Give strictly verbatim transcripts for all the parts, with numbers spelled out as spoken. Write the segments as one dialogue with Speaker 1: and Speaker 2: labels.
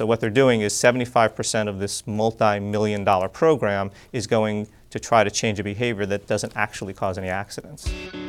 Speaker 1: So what they're doing is seventy-five percent of this multi-million dollar program is going to try to change a behavior that doesn't actually cause any accidents.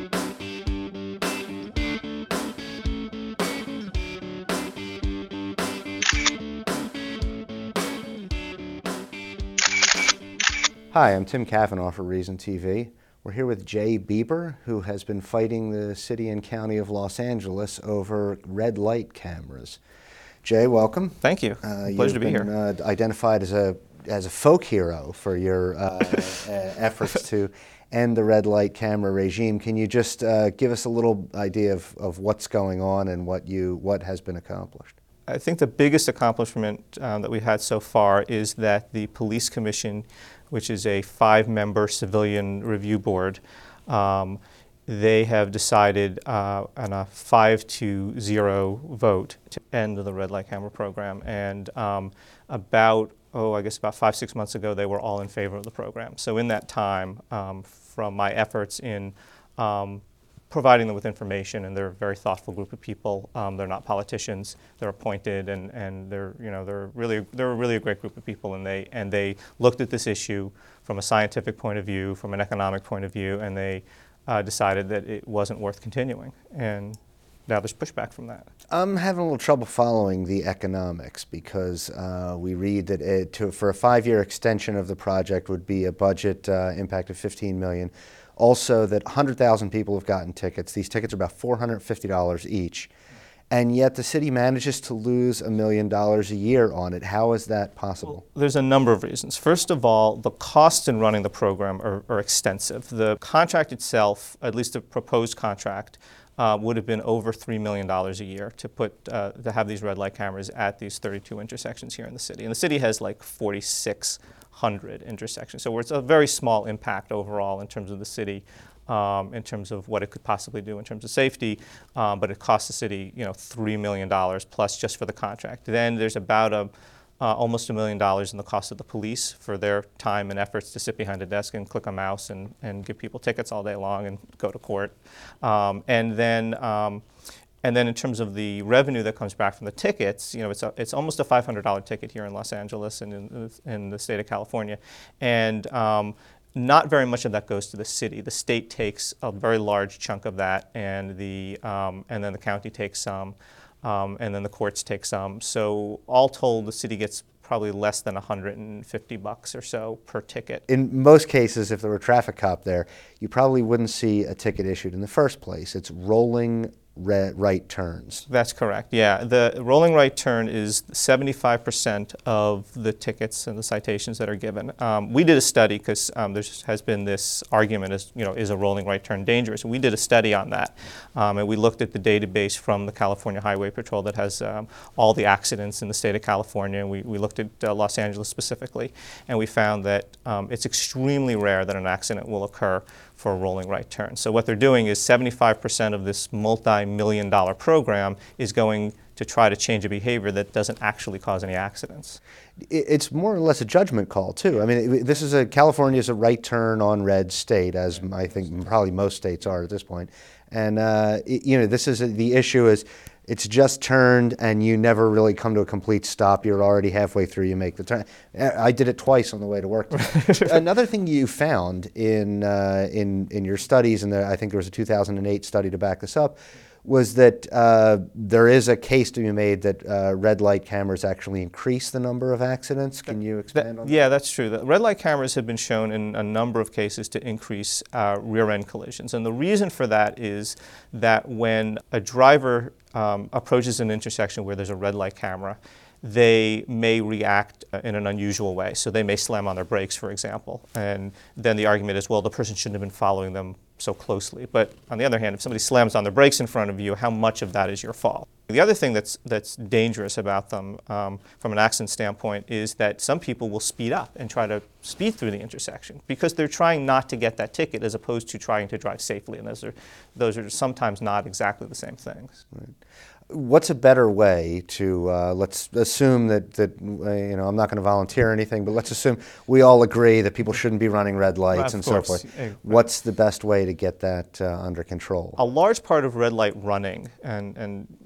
Speaker 2: Hi, I'm Tim Cavanaugh for Reason T V. We're here with Jay Bieber, who has been fighting the city and county of Los Angeles over red light cameras. Jay, welcome.
Speaker 1: Thank you.
Speaker 2: Uh,
Speaker 1: Pleasure to be
Speaker 2: been,
Speaker 1: here.
Speaker 2: Uh, identified as a as a folk hero for your uh, uh, efforts to end the red light camera regime. Can you just uh, give us a little idea of, of what's going on and what you what has been accomplished?
Speaker 1: I think the biggest accomplishment um, that we've had so far is that the Police Commission, which is a five-member civilian review board, um, they have decided uh, on a five to zero vote to end the red light camera program. And um, about, oh, I guess about five, six months ago, they were all in favor of the program. So in that time, um, from my efforts in um, providing them with information, and they're a very thoughtful group of people. Um, they're not politicians. They're appointed, and, and they're you know they're really they're really a great group of people. And they and they looked at this issue from a scientific point of view, from an economic point of view, and they uh, decided that it wasn't worth continuing. And now there's pushback from that.
Speaker 2: I'm having a little trouble following the economics because uh, we read that it, to, for a five-year extension of the project would be a budget uh, impact of fifteen million dollars. Also that one hundred thousand people have gotten tickets. These tickets are about four hundred fifty dollars each. And yet the city manages to lose a million dollars a year on it. How is that possible?
Speaker 1: Well, there's a number of reasons. First of all, the costs in running the program are, are extensive. The contract itself, at least the proposed contract, uh, would have been over three million dollars a year to put uh, to have these red light cameras at these thirty-two intersections here in the city. And the city has like forty-six hundred intersections. So it's a very small impact overall in terms of the city, um, in terms of what it could possibly do in terms of safety, um, but it costs the city, you know, three million dollars plus just for the contract. Then there's about a, uh, almost a million dollars in the cost of the police for their time and efforts to sit behind a desk and click a mouse and, and give people tickets all day long and go to court. Um, and then um, And then in terms of the revenue that comes back from the tickets, you know, it's a, it's almost a five hundred dollar ticket here in Los Angeles and in, in the state of California. And um, not very much of that goes to the city. The state takes a very large chunk of that, and, the, um, and then the county takes some, um, and then the courts take some. So all told, the city gets probably less than one hundred fifty bucks or so per ticket.
Speaker 2: In most cases, if there were a traffic cop there, you probably wouldn't see a ticket issued in the first place. It's rolling Red, right turns.
Speaker 1: That's correct, yeah. The rolling right turn is seventy-five percent of the tickets and the citations that are given. Um, we did a study because um, there has been this argument as, you know, is a rolling right turn dangerous? And we did a study on that. Um, and we looked at the database from the California Highway Patrol that has um, all the accidents in the state of California. And we, we looked at uh, Los Angeles specifically. And we found that um, it's extremely rare that an accident will occur for a rolling right turn. So what they're doing is seventy-five percent of this multi-million dollar program is going to try to change a behavior that doesn't actually cause any accidents.
Speaker 2: It's more or less a judgment call too. I mean, this is a, California is a right turn on red state, as I think probably most states are at this point. And uh, it, you know, this is a, the issue is it's just turned and you never really come to a complete stop. You're already halfway through, you make the turn. I did it twice on the way to work today. Another thing you found in, uh, in, in your studies, and the, I think there was a two thousand eight study to back this up, was that uh, there is a case to be made that uh, red light cameras actually increase the number of accidents. Can you expand
Speaker 1: that,
Speaker 2: on that?
Speaker 1: Yeah, that's true. The red light cameras have been shown in a number of cases to increase uh, rear-end collisions. And the reason for that is that when a driver um, approaches an intersection where there's a red light camera, they may react in an unusual way. So they may slam on their brakes, for example. And then the argument is, well, the person shouldn't have been following them so closely. But on the other hand, if somebody slams on their brakes in front of you, how much of that is your fault? The other thing that's, that's dangerous about them um, from an accident standpoint is that some people will speed up and try to speed through the intersection because they're trying not to get that ticket as opposed to trying to drive safely. And those are, those are sometimes not exactly the same things.
Speaker 2: Right. What's a better way to, uh, let's assume that, that uh, you know, I'm not going to volunteer or anything, but let's assume we all agree that people shouldn't be running red lights
Speaker 1: of
Speaker 2: and
Speaker 1: course.
Speaker 2: so forth.
Speaker 1: Right.
Speaker 2: What's the best way to get that uh, under control?
Speaker 1: A large part of red light running, and, and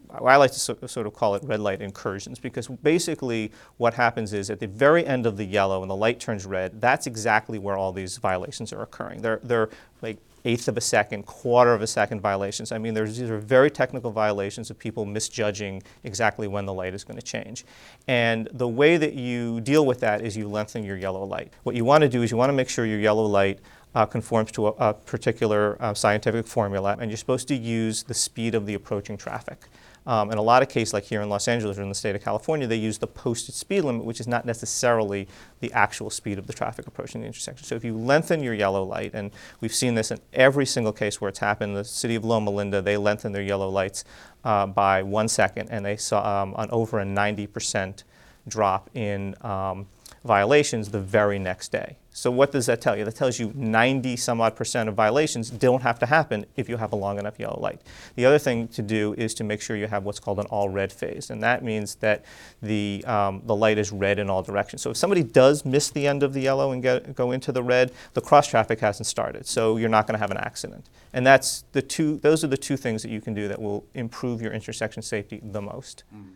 Speaker 1: I like to so, sort of call it red light incursions, because basically what happens is at the very end of the yellow and the light turns red, that's exactly where all these violations are occurring. They're, they're like eighth of a second, quarter of a second violations. I mean, there's, these are very technical violations of people misjudging exactly when the light is going to change. And the way that you deal with that is you lengthen your yellow light. What you want to do is you want to make sure your yellow light uh, conforms to a, a particular uh, scientific formula, and you're supposed to use the speed of the approaching traffic. Um, in a lot of cases, like here in Los Angeles or in the state of California, they use the posted speed limit, which is not necessarily the actual speed of the traffic approaching the intersection. So if you lengthen your yellow light, and we've seen this in every single case where it's happened, the city of Loma Linda, they lengthened their yellow lights uh, by one second, and they saw um, an over a ninety percent drop in um, violations the very next day. So what does that tell you? That tells you ninety some odd percent of violations don't have to happen if you have a long enough yellow light. The other thing to do is to make sure you have what's called an all red phase, and that means that the, um, the light is red in all directions. So if somebody does miss the end of the yellow and get, go into the red, the cross traffic hasn't started, so you're not going to have an accident. And that's the two, those are the two things that you can do that will improve your intersection safety the most.
Speaker 2: Mm.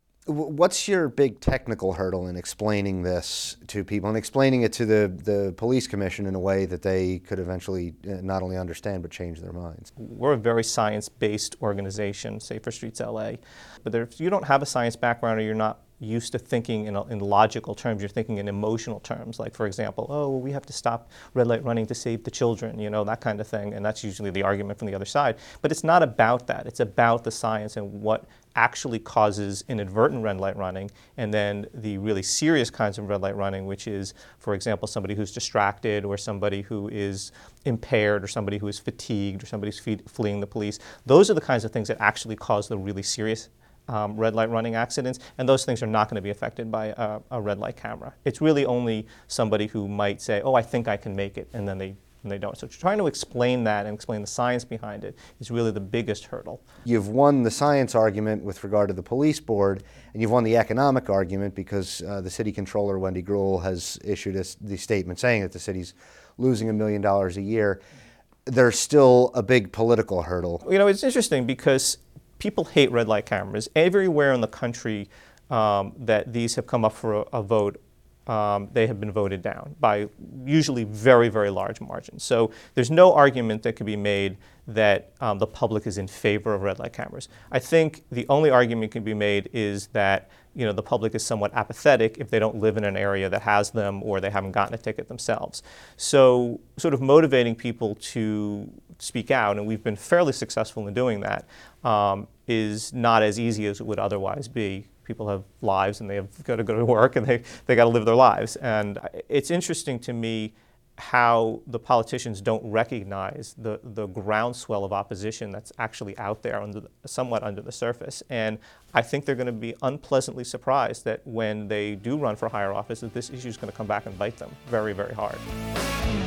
Speaker 2: What's your big technical hurdle in explaining this to people and explaining it to the, the police commission in a way that they could eventually not only understand but change their minds?
Speaker 1: We're a very science-based organization, Safer Streets L A. But if you don't have a science background or you're not used to thinking in, in logical terms, you're thinking in emotional terms, like for example, oh, well, we have to stop red light running to save the children, you know, that kind of thing, and that's usually the argument from the other side. But it's not about that. It's about the science and what actually causes inadvertent red light running, and then the really serious kinds of red light running, which is, for example, somebody who's distracted or somebody who is impaired or somebody who is fatigued or somebody who's fleeing the police. Those are the kinds of things that actually cause the really serious Um, red light running accidents, and those things are not going to be affected by a, a red light camera. It's really only somebody who might say, oh, I think I can make it, and then they, and they don't. So trying to explain that and explain the science behind it is really the biggest hurdle.
Speaker 2: You've won the science argument with regard to the police board, and you've won the economic argument because uh, the city controller, Wendy Gruhl, has issued a, the statement saying that the city's losing a million dollars a year. There's still a big political hurdle.
Speaker 1: You know, it's interesting because people hate red light cameras. Everywhere in the country um, that these have come up for a, a vote, um, they have been voted down by usually very, very large margins. So there's no argument that could be made that um, the public is in favor of red light cameras. I think the only argument can be made is that you know, the public is somewhat apathetic if they don't live in an area that has them or they haven't gotten a ticket themselves. So sort of motivating people to speak out, and we've been fairly successful in doing that, um, is not as easy as it would otherwise be. People have lives and they have got to go to work and they, they got to live their lives. And it's interesting to me how the politicians don't recognize the, the groundswell of opposition that's actually out there under the, somewhat under the surface. And I think they're going to be unpleasantly surprised that when they do run for higher office, that this issue is going to come back and bite them very, very hard.